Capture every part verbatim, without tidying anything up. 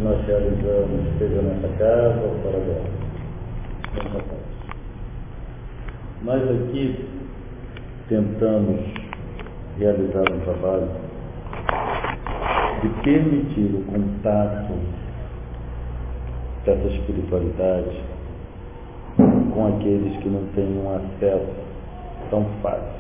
nós realizamos, seja nessa casa ou fora dela. Nessa casa. Nós aqui tentamos realizar um trabalho de permitir o contato dessa espiritualidade com aqueles que não têm um acesso tão fácil.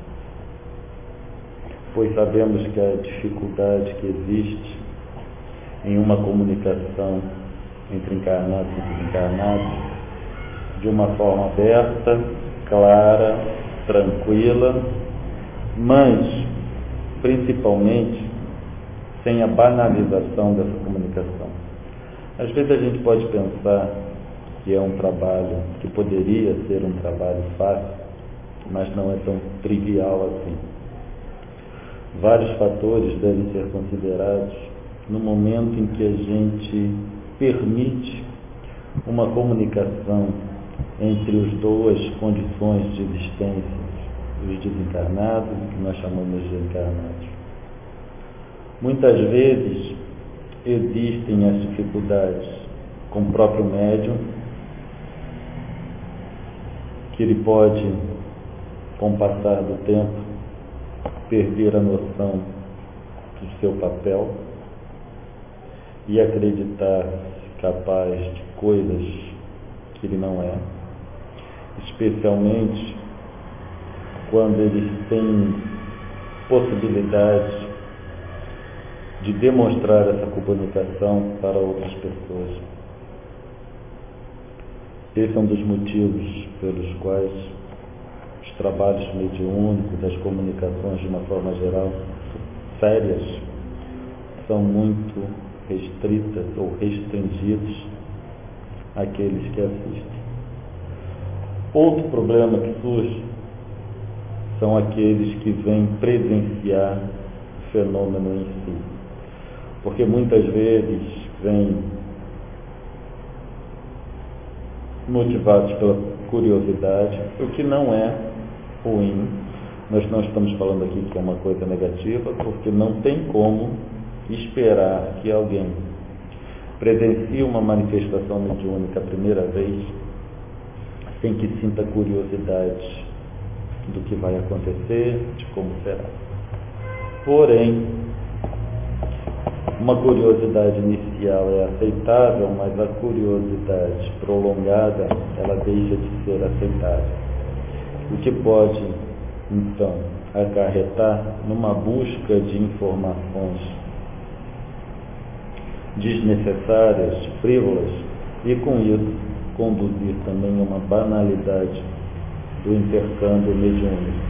Pois sabemos que a dificuldade que existe em uma comunicação entre encarnados e desencarnados de uma forma aberta, clara, tranquila, mas principalmente sem a banalização dessa comunicação. Às vezes a gente pode pensar que é um trabalho que poderia ser um trabalho fácil, mas não é tão trivial assim. Vários fatores devem ser considerados no momento em que a gente permite uma comunicação entre as duas condições de existência, os desencarnados, que nós chamamos de encarnados. Muitas vezes existem as dificuldades com o próprio médium, que ele pode, com o passar do tempo, perder a noção do seu papel e acreditar-se capaz de coisas que ele não é, especialmente quando eles têm possibilidade de demonstrar essa comunicação para outras pessoas. Esse é um dos motivos pelos quais os trabalhos mediúnicos, as comunicações de uma forma geral, sérias, são muito restritas ou restringidos àqueles que assistem. Outro problema que surge são aqueles que vêm presenciar o fenômeno em si, porque muitas vezes vêm motivados pela curiosidade, o que não é ruim. Nós não estamos falando aqui que é uma coisa negativa, porque não tem como esperar que alguém presencie uma manifestação mediúnica a primeira vez sem que sinta curiosidade do que vai acontecer, de como será. Porém, uma curiosidade inicial é aceitável, mas a curiosidade prolongada, ela deixa de ser aceitável. O que pode, então, acarretar numa busca de informações desnecessárias, frívolas, e com isso conduzir também a uma banalidade do intercâmbio mediúnico.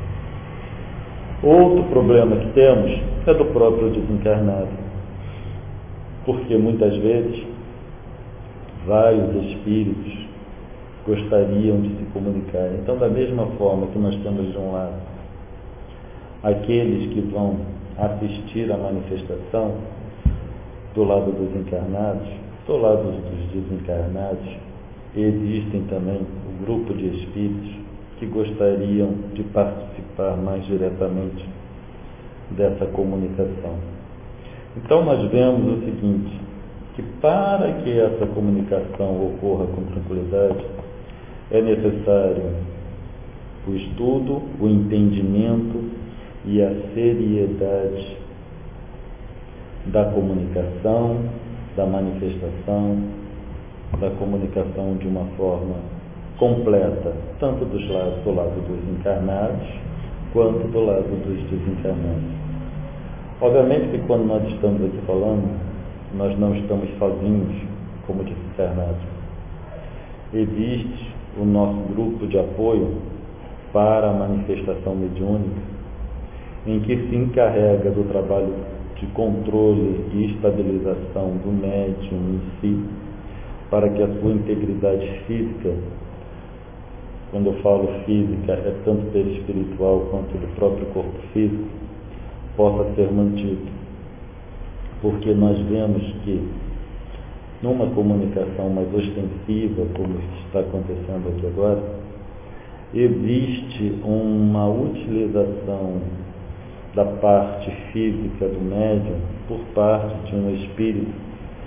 Outro problema que temos é do próprio desencarnado, porque muitas vezes vários espíritos gostariam de se comunicar. Então, da mesma forma que nós temos de um lado aqueles que vão assistir à manifestação, do lado dos encarnados, do lado dos desencarnados, existem também um grupo de espíritos que gostariam de participar mais diretamente dessa comunicação. Então nós vemos o seguinte, que para que essa comunicação ocorra com tranquilidade, é necessário o estudo, o entendimento e a seriedade da comunicação, da manifestação, da comunicação de uma forma completa, tanto dos lados, do lado dos encarnados, quanto do lado dos desencarnados. Obviamente que quando nós estamos aqui falando, nós não estamos sozinhos como desencarnados. Existe o nosso grupo de apoio para a manifestação mediúnica, em que se encarrega do trabalho de controle e estabilização do médium em si, para que a sua integridade física, quando eu falo física, é tanto perispiritual quanto do próprio corpo físico, possa ser mantido. Porque nós vemos que numa comunicação mais ostensiva, como está acontecendo aqui agora, existe uma utilização da parte física do médium por parte de um espírito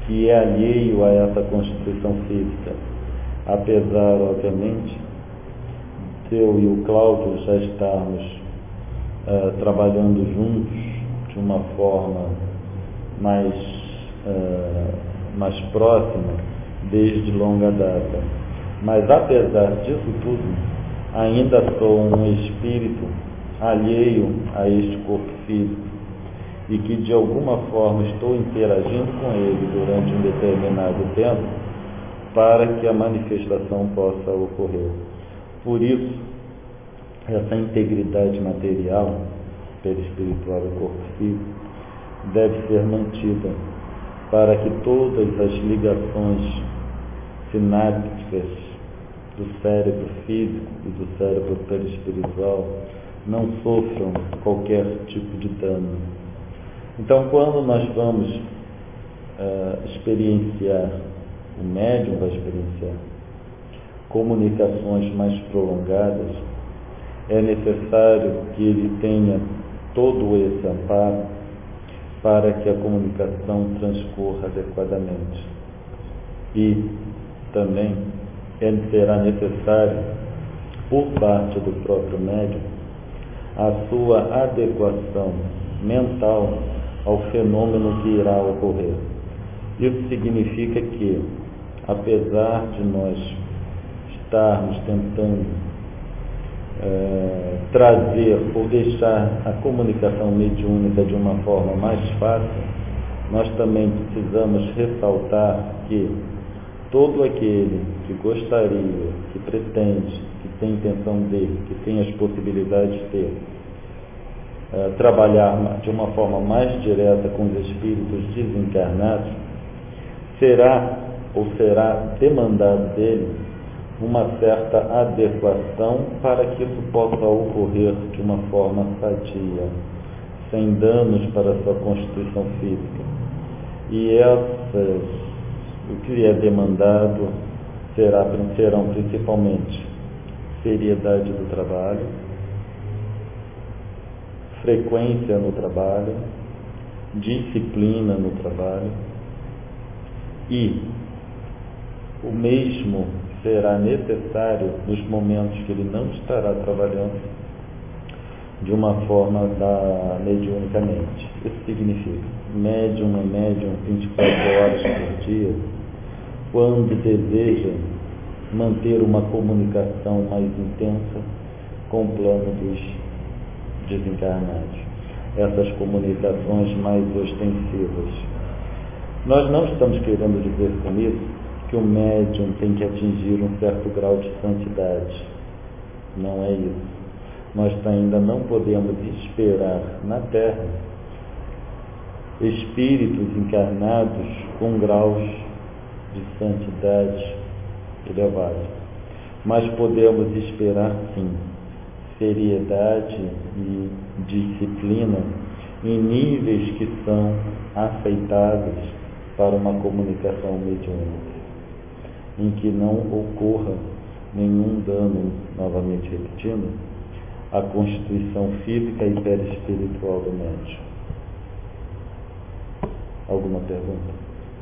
que é alheio a essa constituição física. Apesar, obviamente, de eu e o Cláudio já estarmos uh, trabalhando juntos de uma forma mais, uh, mais próxima, desde longa data. Mas, apesar disso tudo, ainda sou um espírito alheio a este corpo físico e que, de alguma forma, estou interagindo com ele durante um determinado tempo para que a manifestação possa ocorrer. Por isso, essa integridade material, perispiritual e corpo físico, deve ser mantida para que todas as ligações sinápticas do cérebro físico e do cérebro perispiritual não sofram qualquer tipo de dano. Então, quando nós vamos uh, experienciar, o médium vai experienciar comunicações mais prolongadas, é necessário que ele tenha todo esse amparo para que a comunicação transcorra adequadamente. E também é, será necessário, por parte do próprio médium, a sua adequação mental ao fenômeno que irá ocorrer. Isso significa que, apesar de nós estarmos tentando é, trazer ou deixar a comunicação mediúnica de uma forma mais fácil, nós também precisamos ressaltar que todo aquele que gostaria, que pretende, que tem intenção de, que tem as possibilidades de ter, é, trabalhar de uma forma mais direta com os espíritos desencarnados, será ou será demandado dele uma certa adequação para que isso possa ocorrer de uma forma sadia, sem danos para a sua constituição física. E essas, o que é demandado será, serão principalmente seriedade do trabalho, frequência no trabalho, disciplina no trabalho, e o mesmo será necessário nos momentos que ele não estará trabalhando de uma forma da mediunicamente. Isso significa, médium é médium vinte e quatro horas por dia, quando deseja manter uma comunicação mais intensa com o plano dos desencarnados, essas comunicações mais ostensivas. Nós não estamos querendo dizer com isso que o médium tem que atingir um certo grau de santidade. Não é isso. Nós ainda não podemos esperar na Terra espíritos encarnados com graus de santidade elevados. Mas podemos esperar, sim, seriedade e disciplina em níveis que são aceitáveis para uma comunicação mediúnica, em que não ocorra nenhum dano, novamente repetindo, à constituição física e perispiritual do médium. Alguma pergunta?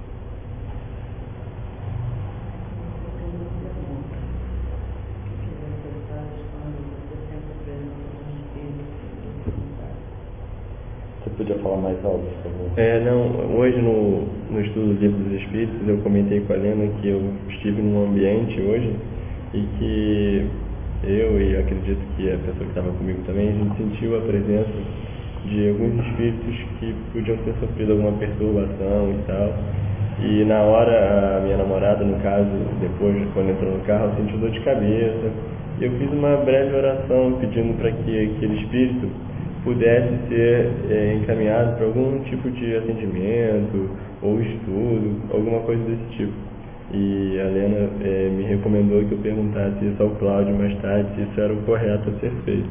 Você podia falar mais alto, por favor? É, não, hoje no, no estudo do Livro dos Espíritos eu comentei com a Helena que eu estive num ambiente hoje e que eu e acredito que a pessoa que estava comigo também, a gente sentiu a presença de alguns espíritos que podiam ter sofrido alguma perturbação e tal. E na hora, a minha namorada, no caso, depois, quando entrou no carro, sentiu dor de cabeça. E eu fiz uma breve oração pedindo para que aquele espírito pudesse ser é, encaminhado para algum tipo de atendimento ou estudo, alguma coisa desse tipo. E a Helena é, me recomendou que eu perguntasse isso ao Cláudio mais tarde, se isso era o correto a ser feito.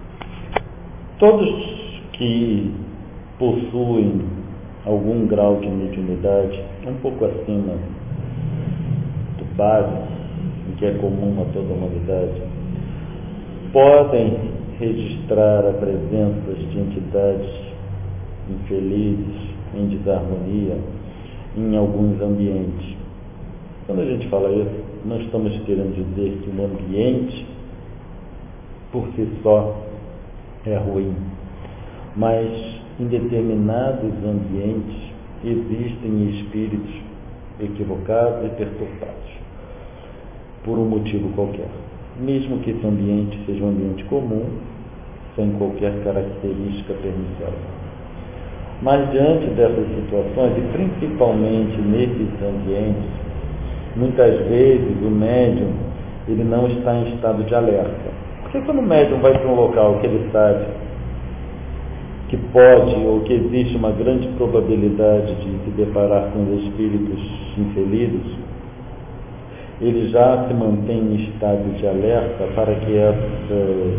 Todos que possuem algum grau de mediunidade, um pouco acima do básico, que é comum a toda a humanidade, podem registrar a presença de entidades infelizes, em desarmonia, em alguns ambientes. Quando a gente fala isso, não estamos querendo dizer que o ambiente, por si só, é ruim. Mas, em determinados ambientes, existem espíritos equivocados e perturbados, por um motivo qualquer. Mesmo que esse ambiente seja um ambiente comum, sem qualquer característica perniciosa. Mas, diante dessas situações, e principalmente nesses ambientes, muitas vezes o médium ele não está em estado de alerta. Porque quando o médium vai para um local que ele sabe que pode ou que existe uma grande probabilidade de se deparar com os espíritos infelizes, ele já se mantém em estado de alerta para que essas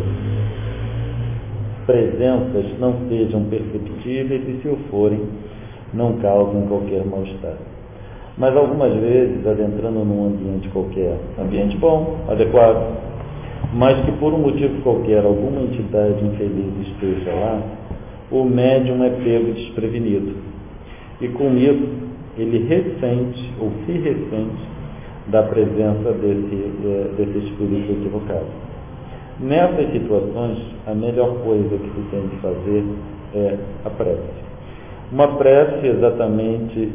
presenças não sejam perceptíveis e, se o forem, não causem qualquer mal-estar. Mas algumas vezes, adentrando num ambiente qualquer, ambiente bom, adequado, mas que por um motivo qualquer alguma entidade infeliz esteja lá, o médium é pego desprevenido. E com isso, ele ressente ou se ressente da presença desse, desse espírito equivocado. Nessas situações, a melhor coisa que se tem de fazer é a prece. Uma prece exatamente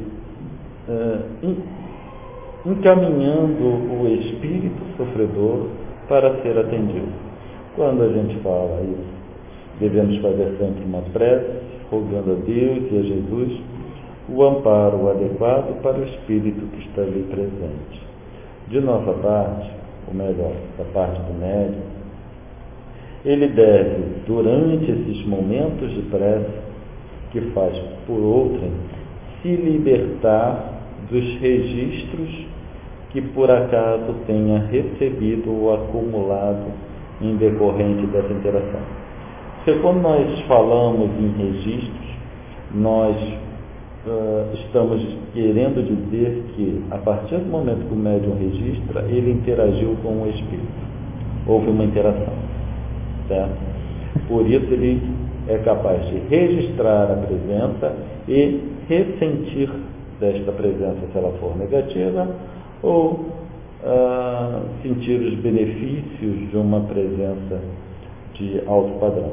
uh, encaminhando o espírito sofredor para ser atendido. Quando a gente fala isso, devemos fazer sempre uma prece, rogando a Deus e a Jesus o amparo adequado para o espírito que está ali presente. De nossa parte, ou melhor, da parte do médium, ele deve, durante esses momentos de prece que faz por outrem, se libertar dos registros que por acaso tenha recebido ou acumulado em decorrente dessa interação. Porque quando nós falamos em registros, nós uh, estamos querendo dizer que, a partir do momento que o médium registra, ele interagiu com o espírito. Houve uma interação. Certo? Por isso ele é capaz de registrar a presença e ressentir desta presença, se ela for negativa, ou uh, sentir os benefícios de uma presença de alto padrão.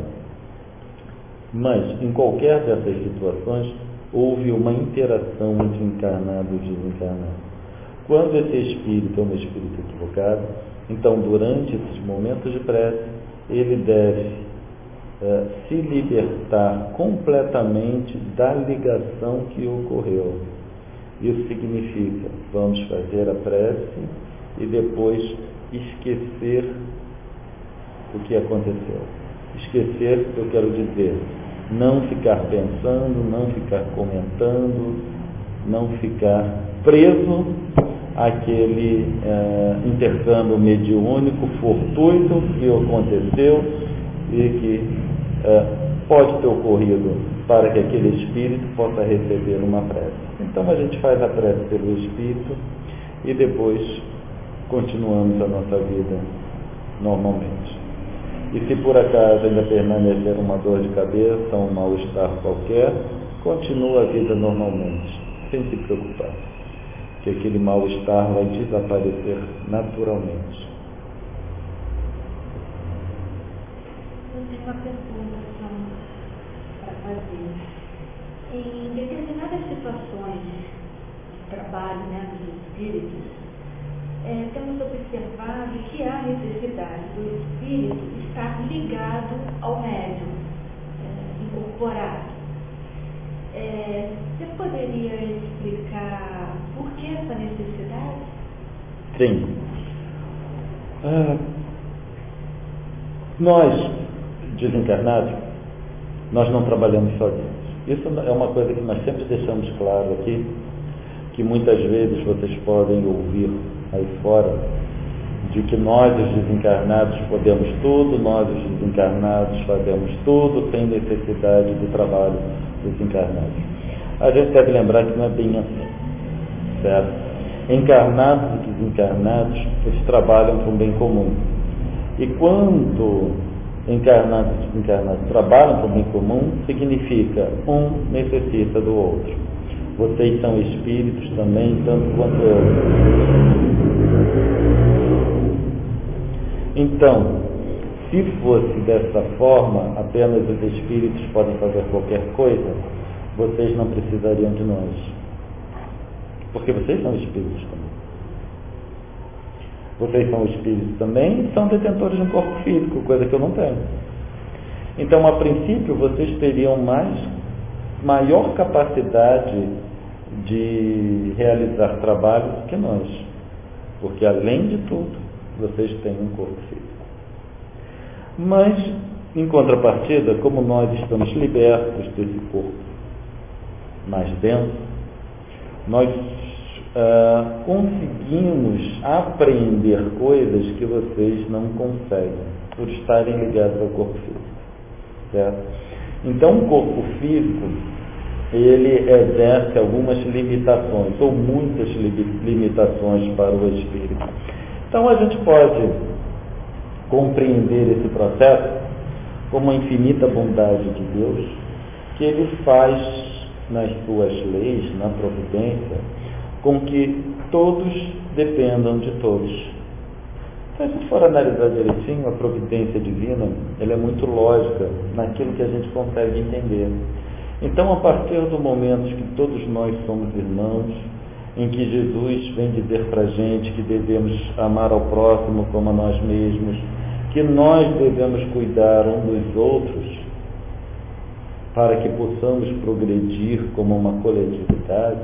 Mas, em qualquer dessas situações, houve uma interação entre encarnado e desencarnado. Quando esse espírito é um espírito equivocado, então, durante esses momentos de prece, ele deve uh, se libertar completamente da ligação que ocorreu. Isso significa, vamos fazer a prece e depois esquecer o que aconteceu. Esquecer, eu quero dizer, não ficar pensando, não ficar comentando, não ficar preso àquele uh, intercâmbio mediúnico fortuito que aconteceu e que uh, pode ter ocorrido para que aquele espírito possa receber uma prece. Então a gente faz a prece pelo espírito e depois continuamos a nossa vida normalmente. E se por acaso ainda permanecer uma dor de cabeça, um mal-estar qualquer, continua a vida normalmente, sem se preocupar, que aquele mal-estar vai desaparecer naturalmente. Eu tenho uma pergunta para fazer. Em determinadas situações de trabalho, né, dos espíritos, é, temos observado que há necessidade do espírito estar ligado ao médium, é, incorporado. É, você poderia explicar por que essa necessidade? Sim. Ah, nós, desencarnados, nós não trabalhamos sozinhos. Isso é uma coisa que nós sempre deixamos claro aqui, que muitas vezes vocês podem ouvir aí fora, de que nós, os desencarnados, podemos tudo, nós, os desencarnados, fazemos tudo, sem necessidade do trabalho dos encarnados. A gente deve lembrar que não é bem assim, certo? Encarnados e desencarnados, eles trabalham para um bem comum. E quando encarnados e desencarnados trabalham para um bem comum, significa um necessita do outro. Vocês são espíritos também, tanto quanto eu. Então, se fosse dessa forma, apenas os espíritos podem fazer qualquer coisa, vocês não precisariam de nós. Porque vocês são espíritos também. Vocês são espíritos também e são detentores de um corpo físico, coisa que eu não tenho. Então, a princípio, vocês teriam mais, maior capacidade de realizar trabalhos que nós. Porque, além de tudo, vocês têm um corpo físico. Mas, em contrapartida, como nós estamos libertos desse corpo mais denso, nós ah, conseguimos apreender coisas que vocês não conseguem, por estarem ligados ao corpo físico. Certo? Então, o corpo físico, ele exerce algumas limitações, ou muitas limitações para o espírito. Então, a gente pode compreender esse processo como a infinita bondade de Deus, que Ele faz nas suas leis, na providência, com que todos dependam de todos. Se a gente for analisar direitinho, a providência divina, ela é muito lógica naquilo que a gente consegue entender. Então, a partir do momento que todos nós somos irmãos, em que Jesus vem dizer para a gente que devemos amar ao próximo como a nós mesmos, que nós devemos cuidar um dos outros para que possamos progredir como uma coletividade.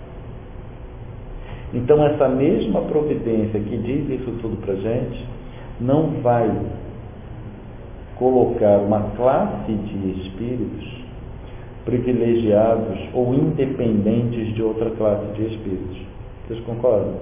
Então, essa mesma providência que diz isso tudo para a gente, não vai colocar uma classe de espíritos privilegiados ou independentes de outra classe de espíritos. Vocês concordam?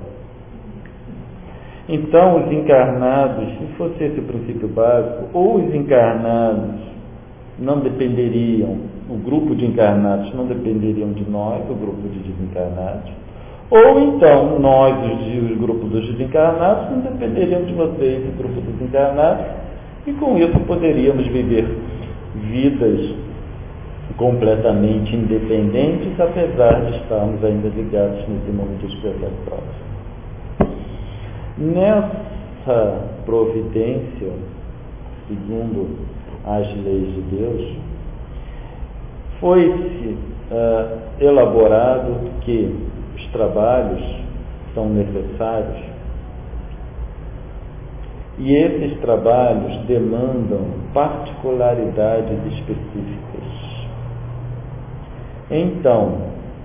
Então, os encarnados, se fosse esse o princípio básico, ou os encarnados não dependeriam, o grupo de encarnados não dependeriam de nós, o grupo de desencarnados, ou então nós, os, os grupos dos desencarnados, não dependeriam de vocês, o grupo dos encarnados, e com isso poderíamos viver vidas completamente independentes, apesar de estarmos ainda ligados nesse mundo dos projetos próximos. Nessa providência, segundo as leis de Deus, foi-se uh, elaborado que os trabalhos são necessários e esses trabalhos demandam particularidades específicas. Então,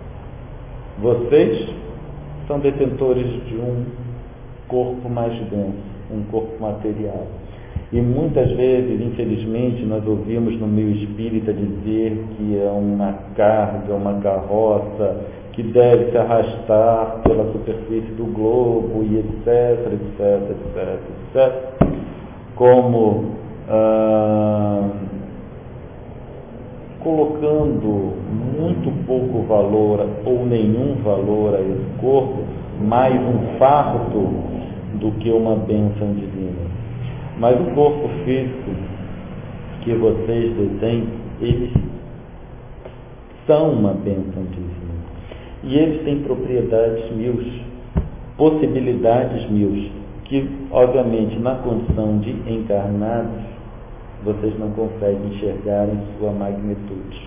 vocês são detentores de um corpo mais denso, um corpo material. E muitas vezes, infelizmente, nós ouvimos no meio espírita dizer que é uma carga, uma carroça, que deve se arrastar pela superfície do globo, e etc, etc, etc, etcétera. Como ah, colocando muito pouco valor ou nenhum valor a esse corpo, mais um fardo do que uma bênção divina. Mas o corpo físico que vocês detêm, eles são uma bênção divina. E eles têm propriedades mil, possibilidades mil, que, obviamente, na condição de encarnados, vocês não conseguem enxergar em sua magnitude.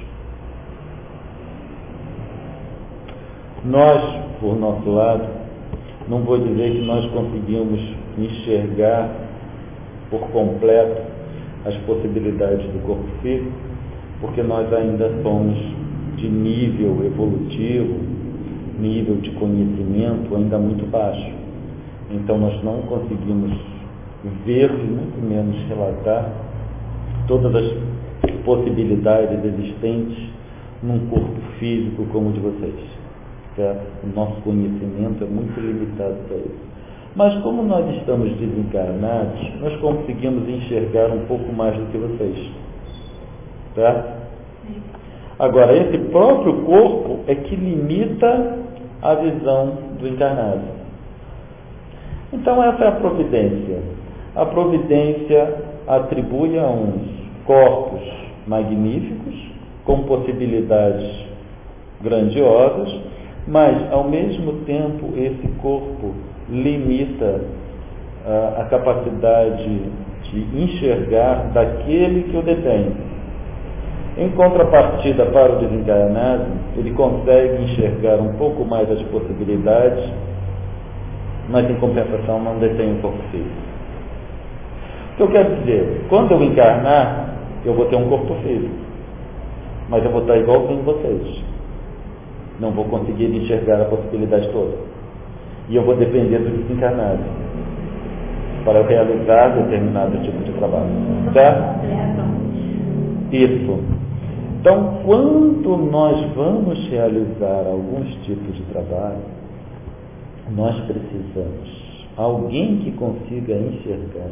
Nós, por nosso lado, não vou dizer que nós conseguimos enxergar por completo as possibilidades do corpo físico, porque nós ainda somos de nível evolutivo, nível de conhecimento ainda muito baixo. Então nós não conseguimos ver, muito menos relatar, todas as possibilidades existentes num corpo físico como o de vocês. Certo? O nosso conhecimento é muito limitado para isso. Mas como nós estamos desencarnados, nós conseguimos enxergar um pouco mais do que vocês. Certo? Agora, esse próprio corpo é que limita a visão do encarnado. Então, essa é a providência. A providência atribui a uns corpos magníficos, com possibilidades grandiosos, mas, ao mesmo tempo, esse corpo limita a, a capacidade de enxergar daquele que o detém. Em contrapartida, para o desencarnado, ele consegue enxergar um pouco mais as possibilidades, mas, em compensação, não detém o corpo físico. O que eu quero dizer? Quando eu encarnar, eu vou ter um corpo físico, mas eu vou estar igualzinho vocês. Não vou conseguir enxergar a possibilidade toda. E eu vou depender do desencarnado para eu realizar determinado tipo de trabalho. Certo? Isso. Então, quando nós vamos realizar alguns tipos de trabalho, nós precisamos alguém que consiga enxergar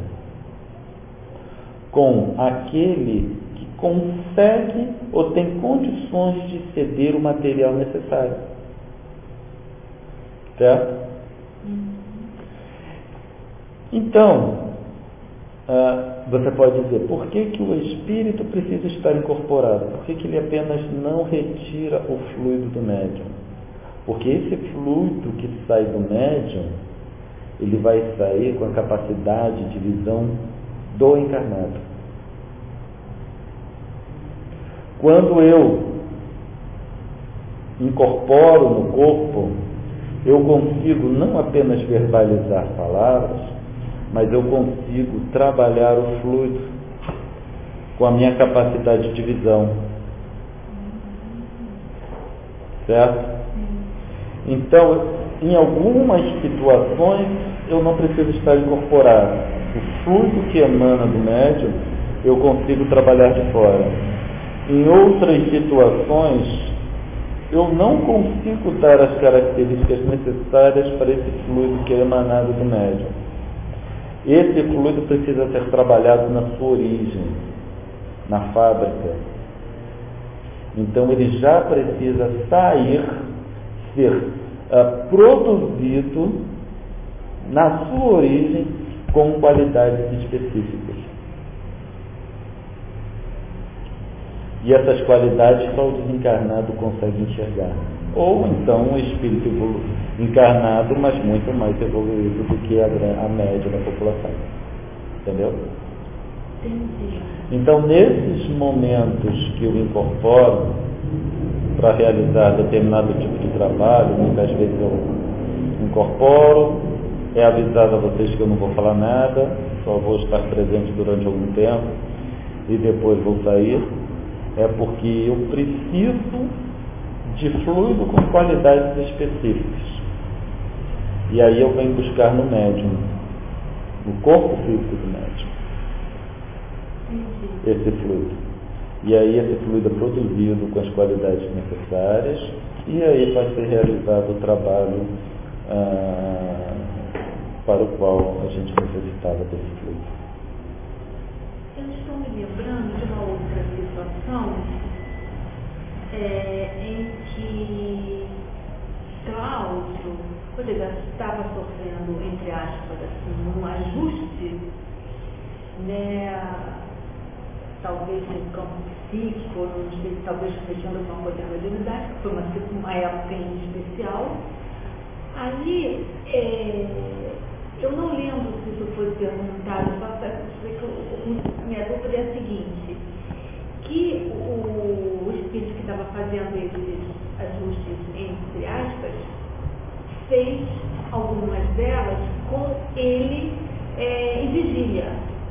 com aquele que consegue ou tem condições de ceder o material necessário. Certo? Então, ah, você pode dizer, por que, que o espírito precisa estar incorporado? Por que, que ele apenas não retira o fluido do médium? Porque esse fluido que sai do médium, ele vai sair com a capacidade de visão do encarnado. Quando eu incorporo no corpo, eu consigo não apenas verbalizar palavras, mas eu consigo trabalhar o fluido com a minha capacidade de visão. Certo? Então, em algumas situações, eu não preciso estar incorporado. O fluido que emana do médium, eu consigo trabalhar de fora. Em outras situações, eu não consigo dar as características necessárias para esse fluido que é emanado do médium. Esse fluido precisa ser trabalhado na sua origem, na fábrica. Então, ele já precisa sair, ser uh, produzido na sua origem com qualidades específicas. E essas qualidades só o desencarnado consegue enxergar. Ou então um espírito evolu- encarnado, mas muito mais evoluído do que a, a média da população. Entendeu? Entendi. Então, nesses momentos que eu incorporo para realizar determinado tipo de trabalho, muitas vezes eu incorporo, é avisado a vocês que eu não vou falar nada, só vou estar presente durante algum tempo e depois vou sair. É porque eu preciso de fluido com qualidades específicas. E aí eu venho buscar no médium, no corpo físico do médium, esse fluido. E aí esse fluido é produzido com as qualidades necessárias, e aí vai ser realizado o trabalho ah, para o qual a gente necessitava desse fluido. Eu estou me lembrando de uma outra situação é, em que Cláudio, poderia estava sofrendo, entre aspas, assim, um ajuste, né, talvez no campo psíquico, não sei, talvez fechando alguma coisa na mediunidade, que foi uma, uma época em especial. Ali, é, eu não lembro se isso foi perguntado, só para dizer que a minha dúvida é a seguinte, que o, o espírito que estava fazendo esses ajustes, entre aspas, fez algumas delas com ele é, em vigília.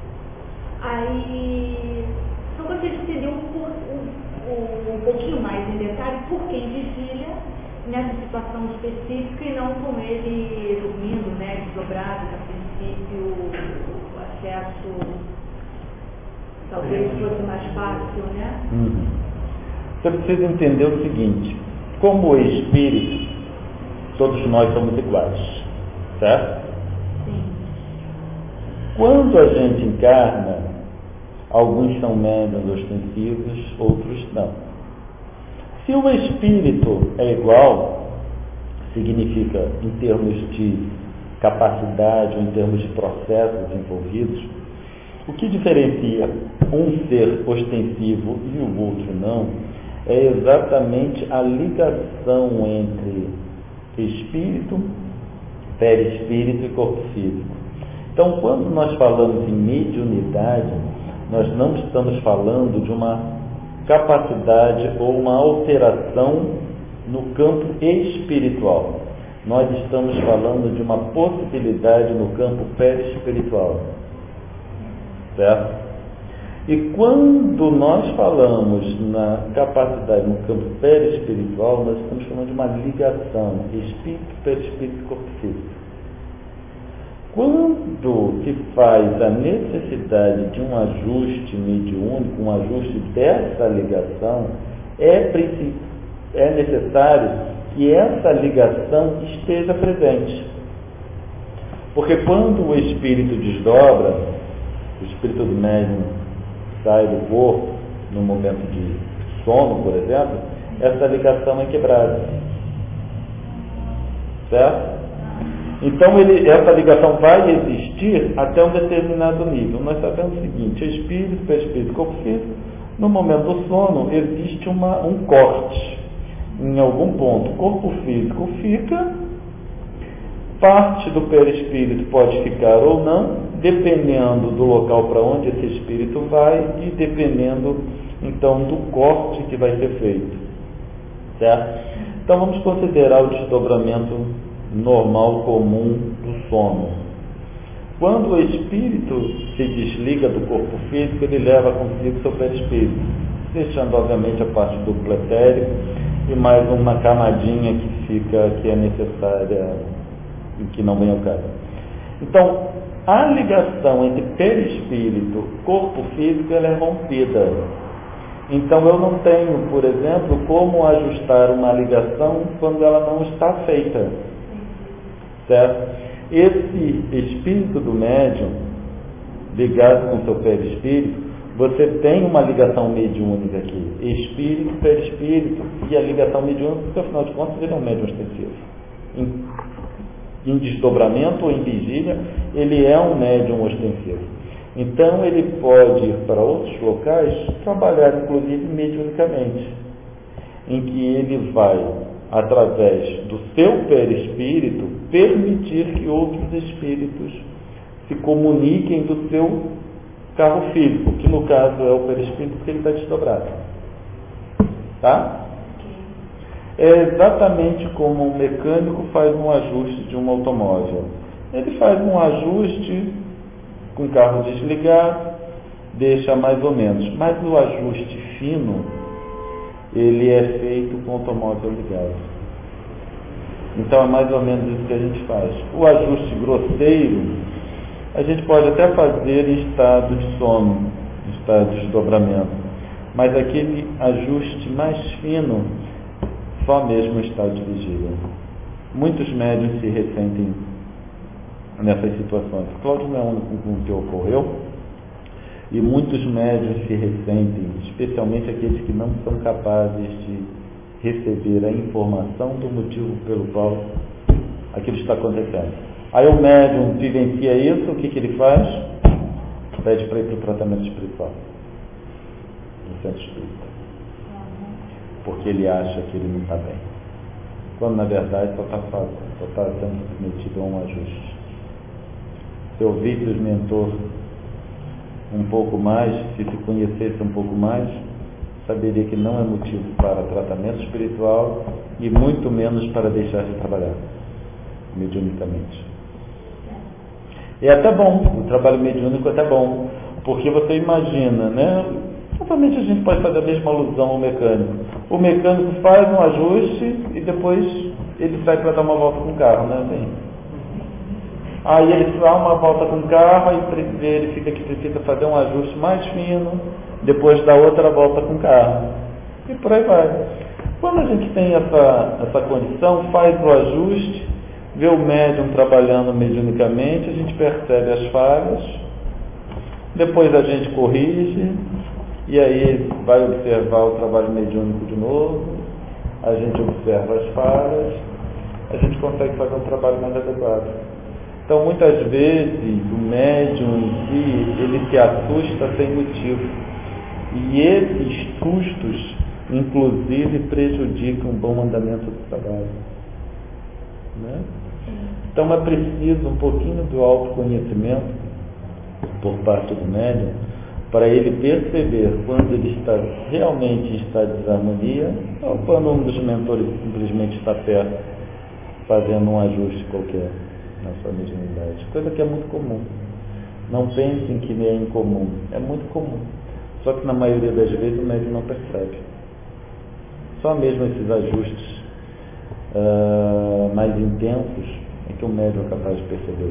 Aí, só gostaria de entender um, um, um, um pouquinho mais em detalhe por que em vigília, nessa situação específica, e não com ele dormindo, né, desdobrado, que a princípio o acesso talvez fosse mais fácil, né? Uhum. Você precisa entender o seguinte, como espírito, todos nós somos iguais, certo? Sim. Quando a gente encarna, alguns são médiuns ostensivos, outros não. Se o espírito é igual, significa em termos de capacidade ou em termos de processos envolvidos, o que diferencia um ser ostensivo e o outro não, é exatamente a ligação entre espírito, perispírito e corpo físico. Então, quando nós falamos em mediunidade, nós não estamos falando de uma capacidade ou uma alteração no campo espiritual. Nós estamos falando de uma possibilidade no campo perispiritual. Certo? E quando nós falamos na capacidade no campo perispiritual, nós estamos falando de uma ligação espírito, perispírito e corpo físico. Quando se faz a necessidade de um ajuste mediúnico, um ajuste dessa ligação, é, é necessário que essa ligação esteja presente. Porque quando o espírito desdobra, o espírito do médium sai do corpo, no momento de sono, por exemplo, essa ligação é quebrada. Certo? Então, ele, essa ligação vai existir até um determinado nível. Nós sabemos o seguinte: espírito, perispírito, corpo físico, no momento do sono, existe uma, um corte em algum ponto. O corpo físico fica, parte do perispírito pode ficar ou não, dependendo do local para onde esse espírito vai e dependendo, então, do corte que vai ser feito. Certo? Então, vamos considerar o desdobramento normal, comum do sono. Quando o espírito se desliga do corpo físico, ele leva consigo seu perispírito, deixando, obviamente, a parte do pretérito e mais uma camadinha que fica, que é necessária e que não vem ao caso. Então, a ligação entre perispírito e corpo físico, ela é rompida. Então, eu não tenho, por exemplo, como ajustar uma ligação quando ela não está feita. Certo? Esse espírito do médium, ligado com o seu perispírito, você tem uma ligação mediúnica aqui. Espírito, perispírito e a ligação mediúnica, porque afinal de contas ele é um médium ostensivo. Em, em desdobramento ou em vigília, ele é um médium ostensivo. Então ele pode ir para outros locais, trabalhar inclusive mediunicamente, em que ele vai, através do seu perispírito, permitir que outros espíritos se comuniquem do seu carro físico, que no caso é o perispírito, porque ele está desdobrado. Tá? É exatamente como um mecânico faz um ajuste de um automóvel. Ele faz um ajuste com o carro desligado, deixa mais ou menos. Mas o ajuste fino, ele é feito com o automóvel ligado. Então é mais ou menos isso que a gente faz. O ajuste grosseiro, a gente pode até fazer em estado de sono, em estado de desdobramento. Mas aquele ajuste mais fino, só mesmo em estado de vigília. Muitos médiuns se ressentem nessas situações. Cláudio não é o único com o que ocorreu. E muitos médiuns se ressentem, especialmente aqueles que não são capazes de receber a informação do motivo pelo qual aquilo está acontecendo. Aí o médium vivencia isso, o que, que ele faz? Pede para ir para o tratamento espiritual, no centro espírita. Porque ele acha que ele não está bem. Quando na verdade só está só está sendo submetido a um ajuste. Se eu ouvisse os mentores um pouco mais, se se conhecesse um pouco mais, saberia que não é motivo para tratamento espiritual e muito menos para deixar de trabalhar mediunicamente. É até bom, o trabalho mediúnico é até bom, porque você imagina, né? Obviamente a gente pode fazer a mesma alusão ao mecânico. O mecânico faz um ajuste e depois ele sai para dar uma volta com o carro, né? Assim. Aí ele dá uma volta com o carro, aí verifica que precisa fazer um ajuste mais fino, depois dá outra volta com o carro. E por aí vai. Quando a gente tem essa, essa condição, faz o ajuste, vê o médium trabalhando mediunicamente, a gente percebe as falhas, depois a gente corrige, e aí vai observar o trabalho mediúnico de novo, a gente observa as falhas, a gente consegue fazer um trabalho mais adequado. Então, muitas vezes, o médium em si, ele se assusta sem motivo. E esses sustos inclusive prejudica um bom andamento do trabalho. Né? Então é preciso um pouquinho do autoconhecimento por parte do médium para ele perceber quando ele está realmente em estado de desarmonia ou quando um dos mentores simplesmente está perto fazendo um ajuste qualquer na sua mediunidade, coisa que é muito comum. Não pensem que é incomum, é muito comum, só que na maioria das vezes o médium não percebe. Só mesmo esses ajustes uh, mais intensos é que o médium é capaz de perceber.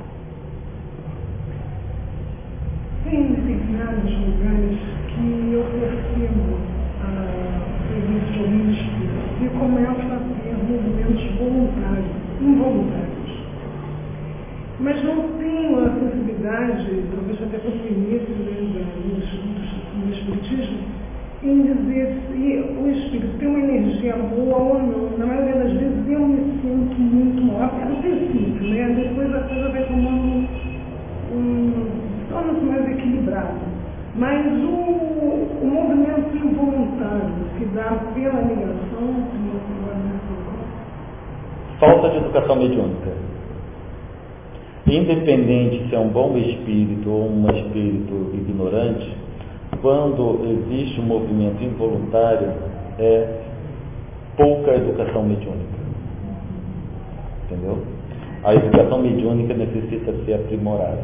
Tem determinados lugares que eu percebo a presença de algum espírito e começo a ter movimentos voluntários, involuntários. Mas não tenho a sensibilidade, talvez até pelo início do estudo do espiritismo, em dizer se o espírito tem uma energia boa ou não. Na maioria das vezes eu me sinto muito mal. É no princípio, né? Depois a coisa vai tomando um... torna-se mais equilibrado. Mas o, o movimento involuntário que dá pela ligação... Falta de educação mediúnica. Independente se é um bom espírito ou um espírito ignorante, quando existe um movimento involuntário, é pouca educação mediúnica. Entendeu? A educação mediúnica necessita ser aprimorada.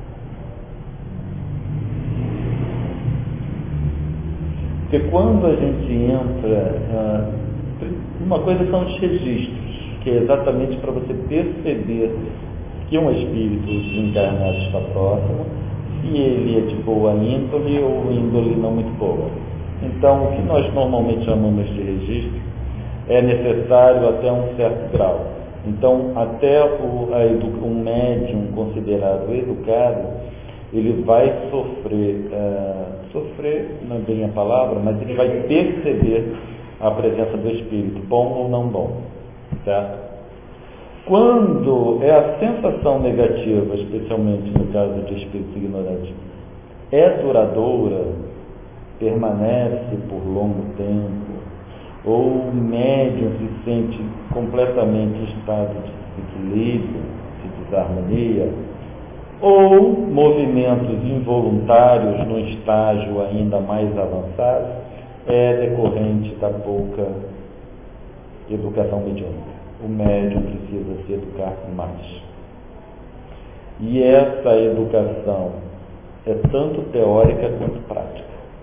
Porque quando a gente entra, uma coisa são os registros, que é exatamente para você perceber que um espírito desencarnado está próximo, se ele é de boa índole ou índole não muito boa. Então, o que nós normalmente chamamos de registro é necessário até um certo grau. Então, até o, a edu, um médium considerado educado, ele vai sofrer, uh, sofrer não é bem a palavra, mas ele vai perceber a presença do espírito, bom ou não bom, certo? Quando é a sensação negativa, especialmente no caso de espíritos ignorantes, é duradoura, permanece por longo tempo, ou o médium se sente completamente em estado de desequilíbrio, de desarmonia, ou movimentos involuntários num estágio ainda mais avançado, é decorrente da pouca educação mediúnica. O médium precisa se educar mais. E essa educação é tanto teórica quanto prática.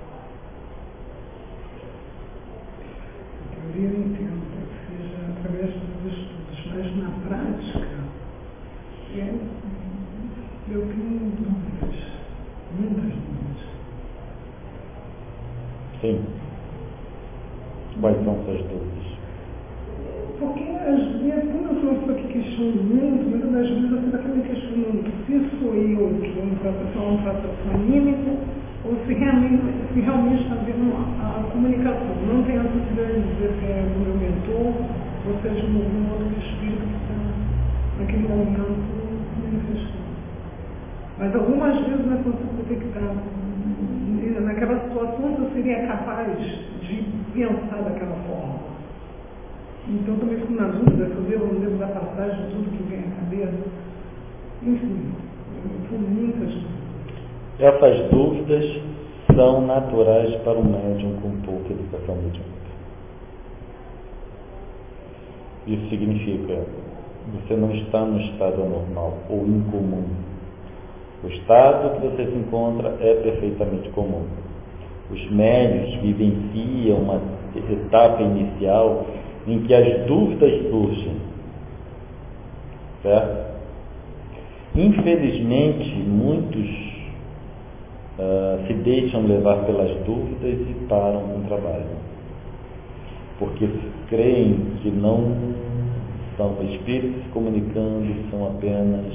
A teoria eu entendo que seja através dos estudos, mas na prática é, eu tenho dúvidas, muitas dúvidas. Sim. Quais são suas dúvidas? Porque às vezes, quando eu sou uma pessoa que questiono muito, muitas das vezes eu fico me questionando se sou eu que é um processo, um processo anímico ou se realmente, se realmente está havendo a, a comunicação. Não tenho a possibilidade de dizer se é do meu mentor ou seja de algum outro espírito que está naquele momento manifestando. Mas algumas vezes eu consigo detectar naquela situação eu seria capaz de pensar daquela forma. Então também fico na dúvida se eu devo, devo dar passagem de tudo que vem à cabeça. Enfim, eu tenho muitas dúvidas. Essas dúvidas são naturais para um médium com pouca educação mediúnica. Isso significa que você não está no estado anormal ou incomum. O estado que você se encontra é perfeitamente comum. Os médiuns vivenciam uma etapa inicial em que as dúvidas surgem, certo? Infelizmente, muitos uh, se deixam levar pelas dúvidas e param com o trabalho, porque creem que não são espíritos comunicando, são apenas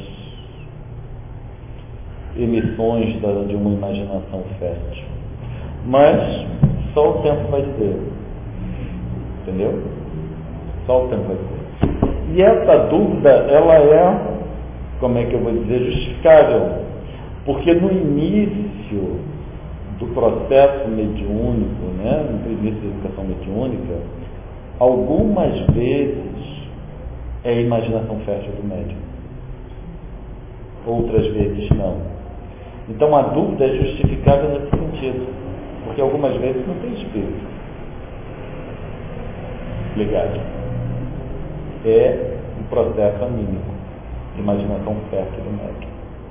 emissões da, de uma imaginação fértil. Mas só o tempo vai dizer, entendeu? Só o tempo vai dizer. E essa dúvida, ela é, como é que eu vou dizer, justificável, porque no início do processo mediúnico, né, no início da educação mediúnica, algumas vezes é a imaginação fértil do médium, outras vezes não. Então a dúvida é justificada nesse sentido, porque algumas vezes não tem espírito ligado. É um processo anímico, imaginação fértil do médium.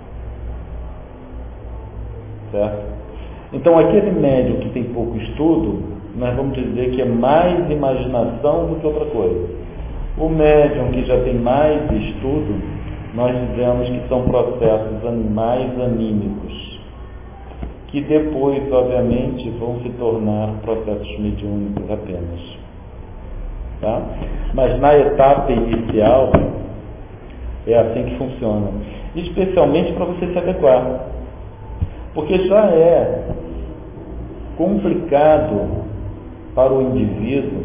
Certo? Então aquele médium que tem pouco estudo, nós vamos dizer que é mais imaginação do que outra coisa. O médium que já tem mais estudo, nós dizemos que são processos mais anímicos, que depois, obviamente, vão se tornar processos mediúnicos apenas. Tá? Mas na etapa inicial, é assim que funciona. Especialmente para você se adequar. Porque já é complicado para o indivíduo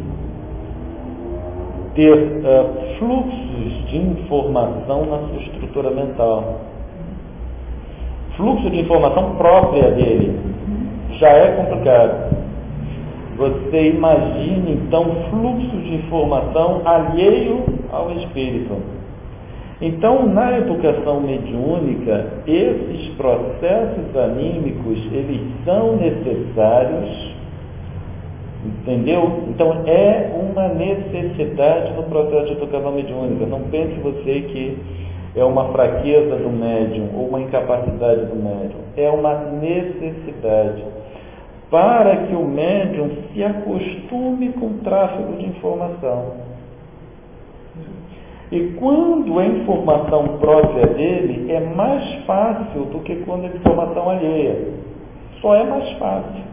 ter uh, fluxos de informação na sua estrutura mental. Fluxo de informação própria dele já é complicado. Você imagina, então, fluxo de informação alheio ao espírito. Então, na educação mediúnica, esses processos anímicos, eles são necessários, entendeu? Então, é uma necessidade no processo de educação mediúnica. Não pense você que é uma fraqueza do médium ou uma incapacidade do médium. É uma necessidade para que o médium se acostume com o tráfego de informação. E quando a informação própria dele é mais fácil do que quando a informação alheia. Só é mais fácil.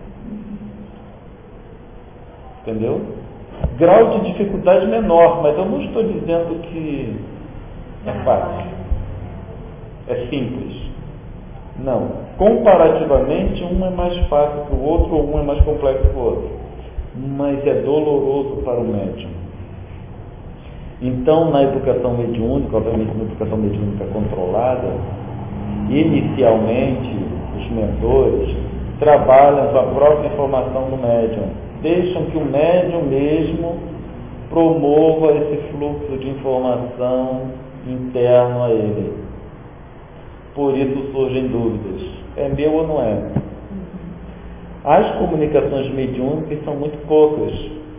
Entendeu? Grau de dificuldade menor, mas eu não estou dizendo que é fácil. É simples. Não. Comparativamente, um é mais fácil que o outro, ou um é mais complexo que o outro. Mas é doloroso para o médium. Então, na educação mediúnica, obviamente na educação mediúnica controlada, inicialmente, os mentores trabalham com a própria informação do médium. Deixam que o médium mesmo promova esse fluxo de informação interno a ele. Por isso surgem dúvidas. É meu ou não é? As comunicações mediúnicas são muito poucas.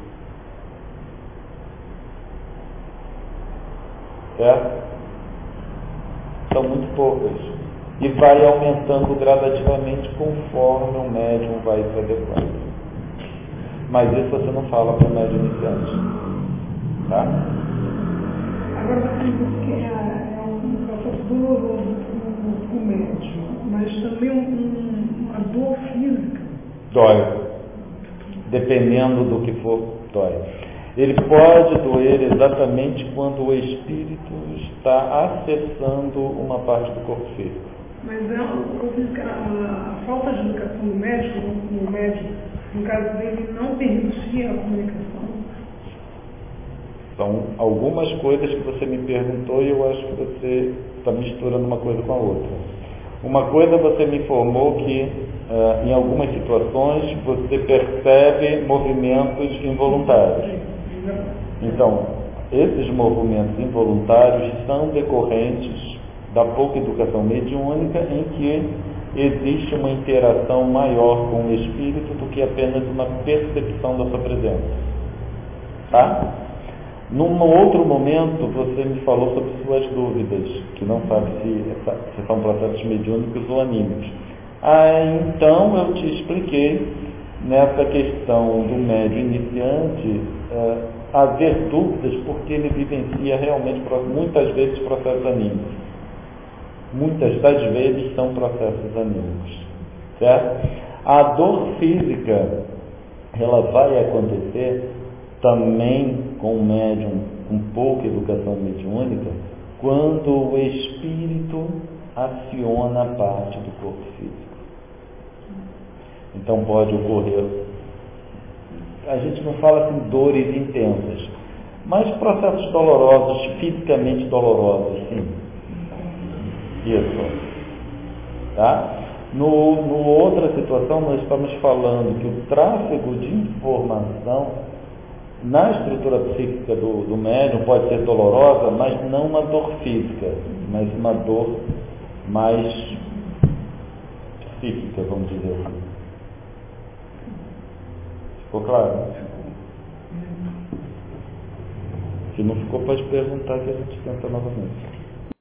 Certo? São muito poucas. E vai aumentando gradativamente conforme o médium vai se adequando. Mas isso você não fala para o médium iniciante. Tá? Agora você diz que é, é um processo doloroso para o médium, mas também um, uma dor física. Dói. Dependendo do que for, dói. Ele pode doer exatamente quando o espírito está acessando uma parte do corpo físico. Mas é, eu fiz que a, a falta de educação do médico, no médico, no caso dele, não permitia a comunicação. São algumas coisas que você me perguntou e eu acho que você está misturando uma coisa com a outra. Uma coisa você me informou que uh, em algumas situações você percebe movimentos involuntários. Então, esses movimentos involuntários são decorrentes da pouca educação mediúnica, em que existe uma interação maior com o espírito do que apenas uma percepção da sua presença. Tá? Num outro momento, você me falou sobre suas dúvidas, que não sabe se, se são processos mediúnicos ou anímicos. Ah, então eu te expliquei, nessa questão do médium iniciante, uh, haver dúvidas porque ele vivencia realmente, muitas vezes, processos anímicos. Muitas das vezes são processos anímicos. Certo? A dor física, ela vai acontecer também com o médium com pouca educação mediúnica, quando o espírito aciona a parte do corpo físico. Então pode ocorrer, a gente não fala assim dores intensas, mas processos dolorosos, fisicamente dolorosos, sim. Isso. Tá? No, no outra situação, nós estamos falando que o tráfego de informação na estrutura psíquica do, do médium pode ser dolorosa, mas não uma dor física, mas uma dor mais psíquica, vamos dizer assim. Ficou claro? Se não ficou, pode perguntar que a gente tenta novamente.